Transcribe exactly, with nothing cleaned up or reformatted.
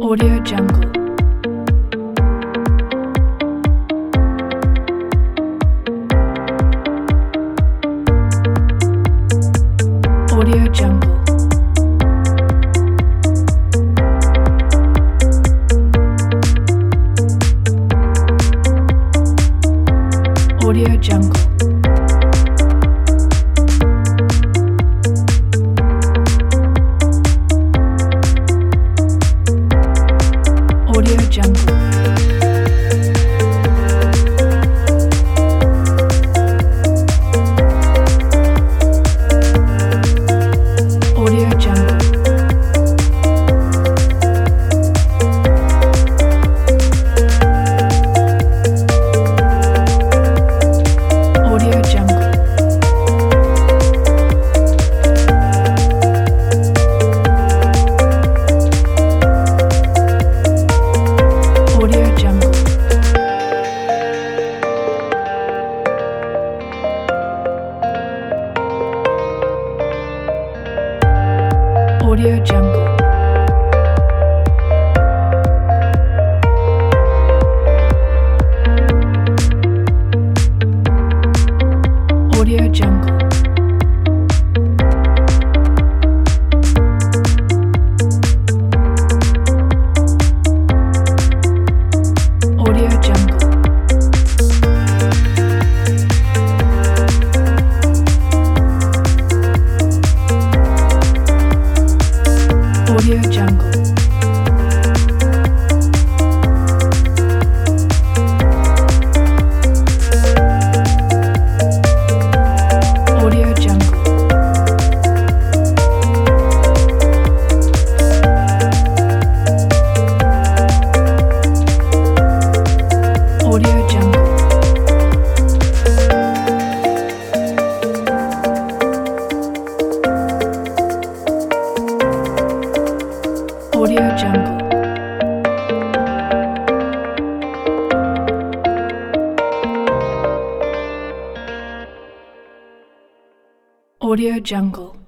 Audio Jungle. Audio Jungle. Audio Jungle. Audio Jungle. Audio Jungle. Audio Jungle. Audio Jungle. Audio Jungle. Audio Jungle. Audio Jungle. Audio Jungle. Audio Jungle. Audio Jungle. Audio Jungle. Audio Jungle.